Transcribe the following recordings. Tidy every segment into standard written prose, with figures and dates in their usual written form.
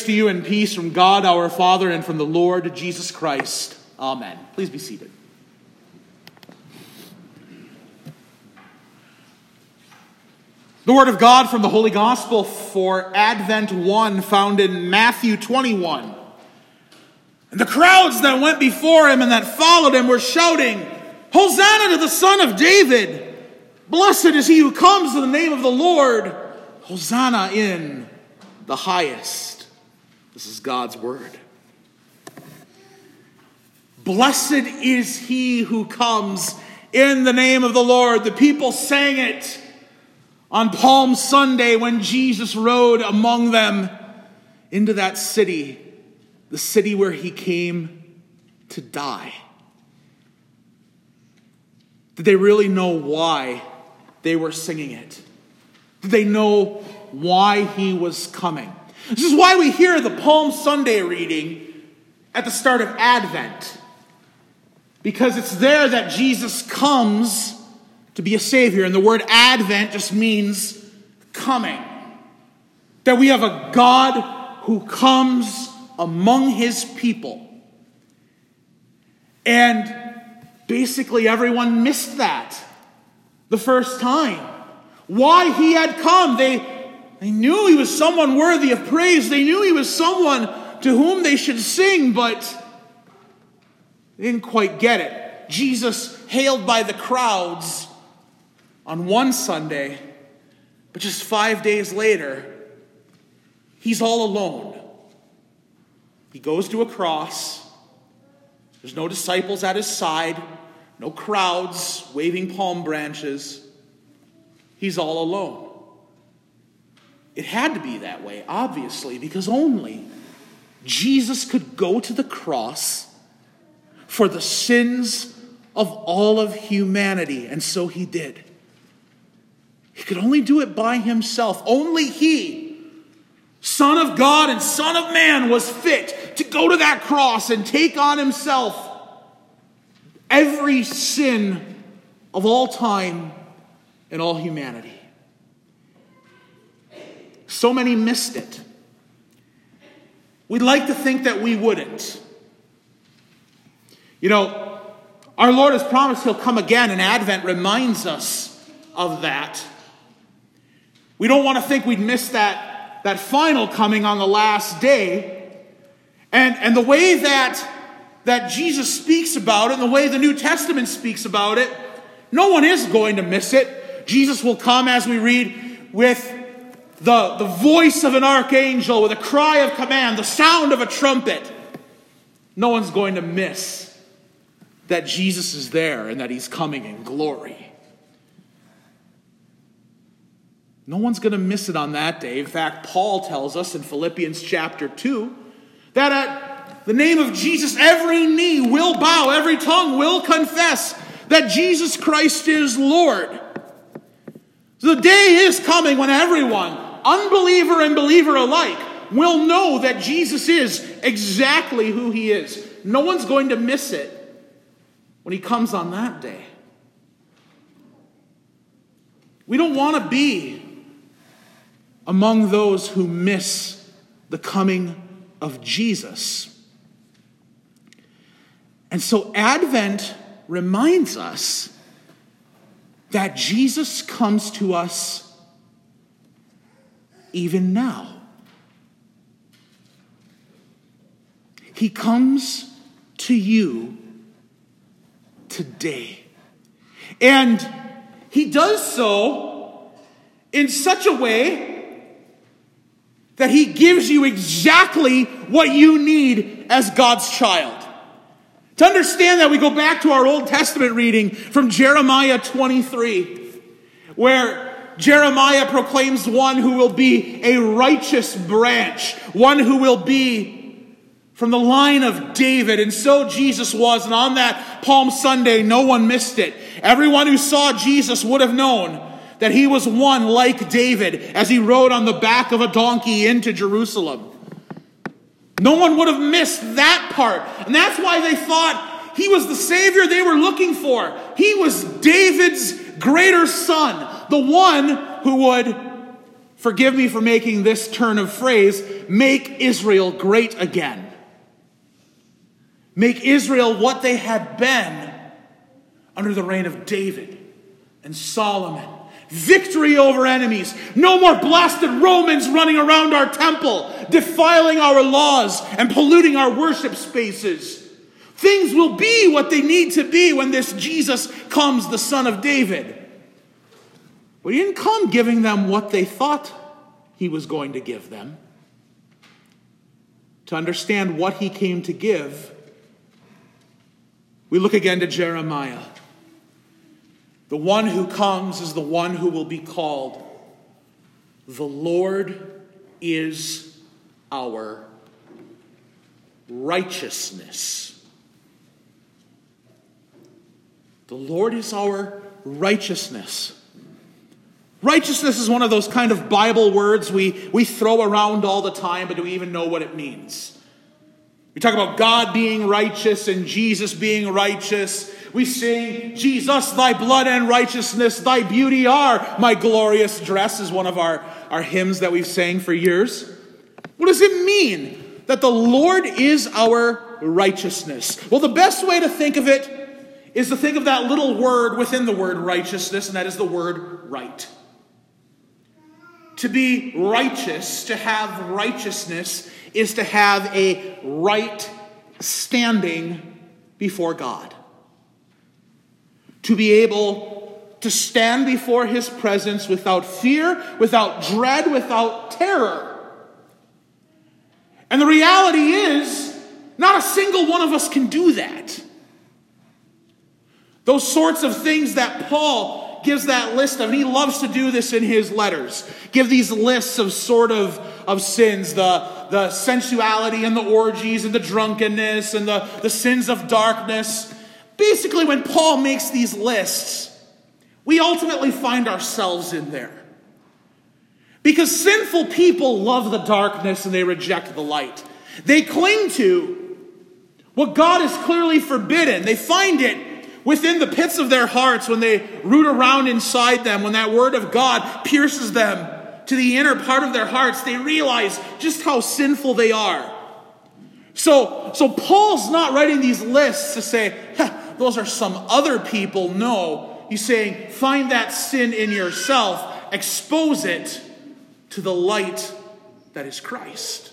to you in peace from God our Father and from the Lord Jesus Christ. Amen. Please be seated. The Word of God from the Holy Gospel for Advent 1, found in Matthew 21. And the crowds that went before him and that followed him were shouting, "Hosanna to the Son of David! Blessed is he who comes in the name of the Lord! Hosanna in the highest." This is God's word. Blessed is he who comes in the name of the Lord. The people sang it on Palm Sunday when Jesus rode among them into that city, the city where he came to die. Did they really know why they were singing it? Did they know why he was coming? This is why we hear the Palm Sunday reading at the start of Advent. Because it's there that Jesus comes to be a Savior. And the word Advent just means coming. That we have a God who comes among his people. And basically everyone missed that the first time. Why he had come. They knew he was someone worthy of praise. They knew he was someone to whom they should sing, but they didn't quite get it. Jesus hailed by the crowds on one Sunday, but just 5 days later, he's all alone. He goes to a cross. There's no disciples at his side, no crowds waving palm branches. He's all alone. It had to be that way, obviously, because only Jesus could go to the cross for the sins of all of humanity, and so he did. He could only do it by himself. Only he, Son of God and Son of Man, was fit to go to that cross and take on himself every sin of all time and all humanity. So many missed it. We'd like to think that we wouldn't. You know, our Lord has promised he'll come again, and Advent reminds us of that. We don't want to think we'd miss that final coming on the last day. And the way that Jesus speaks about it, and the way the New Testament speaks about it, no one is going to miss it. Jesus will come, as we read, with the voice of an archangel, with a cry of command, the sound of a trumpet. No one's going to miss that Jesus is there and that he's coming in glory. No one's going to miss it on that day. In fact, Paul tells us in Philippians chapter 2 that at the name of Jesus, every knee will bow, every tongue will confess that Jesus Christ is Lord. So the day is coming when everyone, unbeliever and believer alike, will know that Jesus is exactly who he is. No one's going to miss it when he comes on that day. We don't want to be among those who miss the coming of Jesus. And so Advent reminds us that Jesus comes to us even now. He comes to you today. And he does so in such a way that he gives you exactly what you need as God's child. To understand that, we go back to our Old Testament reading from Jeremiah 23, where Jeremiah proclaims one who will be a righteous branch, one who will be from the line of David. And so Jesus was, and on that Palm Sunday, no one missed it. Everyone who saw Jesus would have known that he was one like David as he rode on the back of a donkey into Jerusalem. No one would have missed that part. And that's why they thought he was the Savior they were looking for. He was David's greater son, the one who would forgive me for making this turn of phrase, make Israel great again. Make Israel what they had been under the reign of David and Solomon. Victory over enemies. No more blasted Romans running around our temple, defiling our laws and polluting our worship spaces. Things will be what they need to be when this Jesus comes, the Son of David. But he didn't come giving them what they thought he was going to give them. To understand what he came to give, we look again to Jeremiah. The one who comes is the one who will be called. The Lord is our righteousness. The Lord is our righteousness. Righteousness is one of those kind of Bible words we throw around all the time, but do we even know what it means? We talk about God being righteous and Jesus being righteous. We sing, Jesus, thy blood and righteousness, thy beauty are my glorious dress, is one of our hymns that we've sang for years. What does it mean that the Lord is our righteousness? Well, the best way to think of it is to think of that little word within the word righteousness, and that is the word right. To be righteous, to have righteousness, is to have a right standing before God. To be able to stand before his presence without fear, without dread, without terror. And the reality is, not a single one of us can do that. Those sorts of things that Paul gives that list of, and he loves to do this in his letters. Give these lists of of sins, the sensuality and the orgies and the drunkenness and the sins of darkness. Basically, when Paul makes these lists, we ultimately find ourselves in there. Because sinful people love the darkness and they reject the light. They cling to what God has clearly forbidden. They find it within the pits of their hearts when they root around inside them, when that word of God pierces them to the inner part of their hearts, they realize just how sinful they are. So Paul's not writing these lists to say, those are some other people. No, he's saying, find that sin in yourself, expose it to the light that is Christ.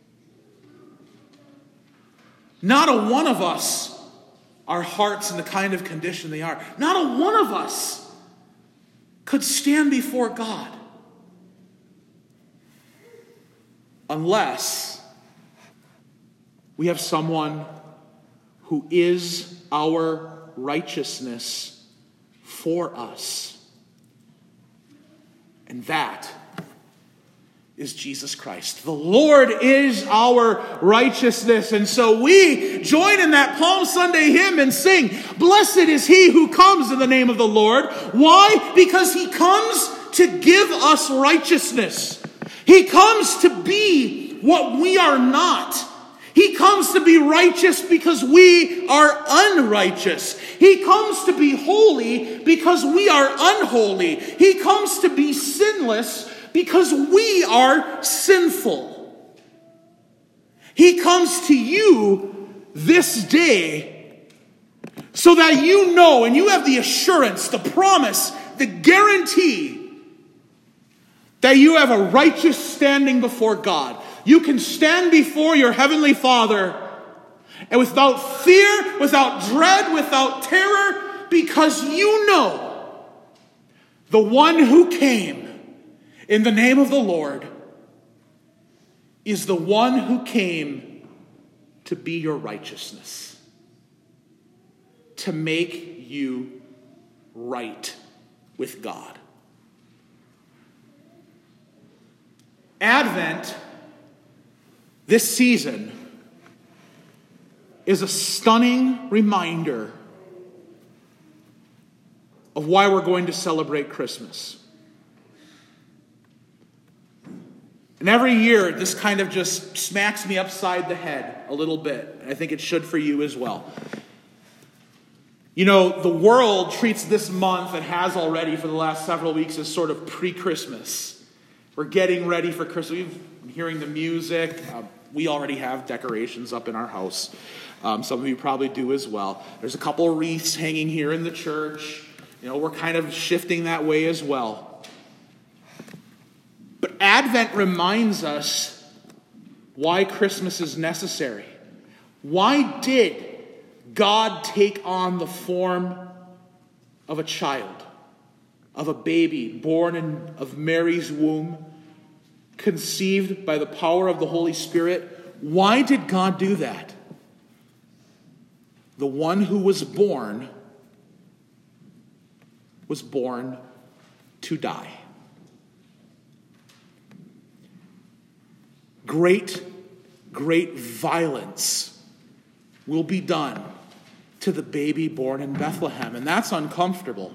Not a one of us, our hearts in the kind of condition they are, not a one of us could stand before God unless we have someone who is our righteousness for us. And that is Jesus Christ. The Lord is our righteousness. And so we join in that Palm Sunday hymn and sing, "Blessed is he who comes in the name of the Lord." Why? Because he comes to give us righteousness. He comes to be what we are not. He comes to be righteous because we are unrighteous. He comes to be holy because we are unholy. He comes to be sinless because we are sinful. He comes to you this day so that you know and you have the assurance, the promise, the guarantee that you have a righteous standing before God. You can stand before your heavenly Father and without fear, without dread, without terror, because you know the one who came in the name of the Lord is the one who came to be your righteousness, to make you right with God. Advent, this season, is a stunning reminder of why we're going to celebrate Christmas. And every year, this kind of just smacks me upside the head a little bit. And I think it should for you as well. You know, the world treats this month, and has already for the last several weeks, as sort of pre-Christmas. We're getting ready for Christmas. We've been hearing the music. We already have decorations up in our house. Some of you probably do as well. There's a couple of wreaths hanging here in the church. We're kind of shifting that way as well. But Advent reminds us why Christmas is necessary. Why did God take on the form of a child, of a baby born of Mary's womb, conceived by the power of the Holy Spirit? Why did God do that? The one who was born to die. Great violence will be done to the baby born in Bethlehem, and that's uncomfortable.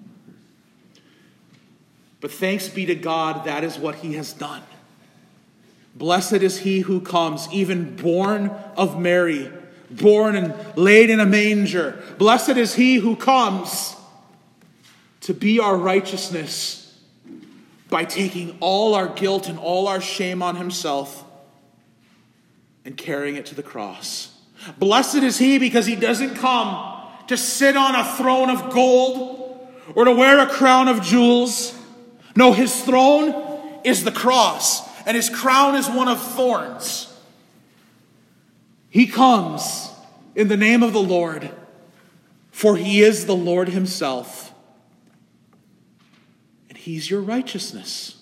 But thanks be to God, that is what he has done. Blessed is he who comes, even born of Mary, born and laid in a manger. Blessed is he who comes to be our righteousness by taking all our guilt and all our shame on himself and carrying it to the cross. Blessed is he because he doesn't come to sit on a throne of gold or to wear a crown of jewels. No, his throne is the cross, and his crown is one of thorns. He comes in the name of the Lord, for he is the Lord himself, and he's your righteousness.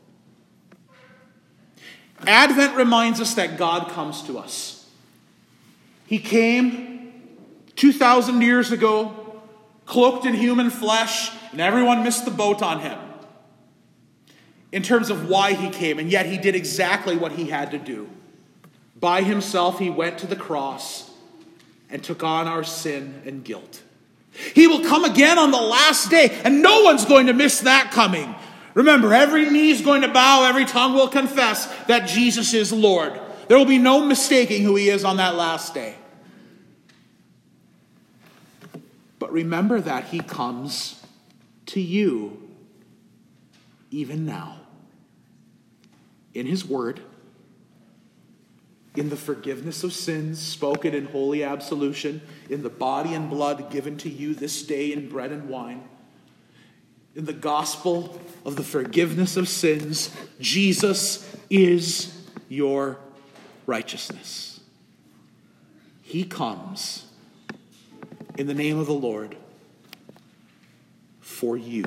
Advent reminds us that God comes to us. He came 2,000 years ago, cloaked in human flesh, and everyone missed the boat on him in terms of why he came, and yet he did exactly what he had to do. By himself, he went to the cross and took on our sin and guilt. He will come again on the last day, and no one's going to miss that coming. Remember, every knee is going to bow, every tongue will confess that Jesus is Lord. There will be no mistaking who he is on that last day. But remember that he comes to you even now. In his word, in the forgiveness of sins spoken in holy absolution, in the body and blood given to you this day in bread and wine, in the gospel of the forgiveness of sins, Jesus is your righteousness. He comes in the name of the Lord for you.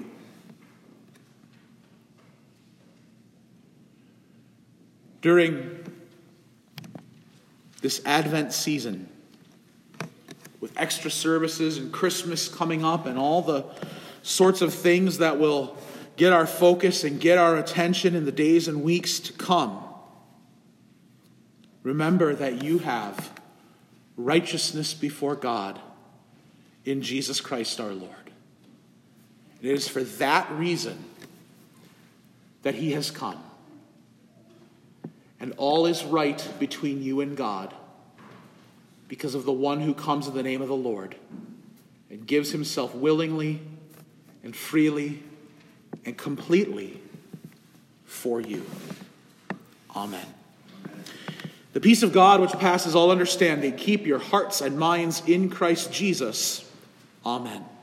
During this Advent season, with extra services and Christmas coming up and all the sorts of things that will get our focus and get our attention in the days and weeks to come, remember that you have righteousness before God in Jesus Christ our Lord. It is for that reason that he has come. And all is right between you and God because of the one who comes in the name of the Lord and gives himself willingly and freely and completely for you. Amen. The peace of God, which passes all understanding, keep your hearts and minds in Christ Jesus. Amen.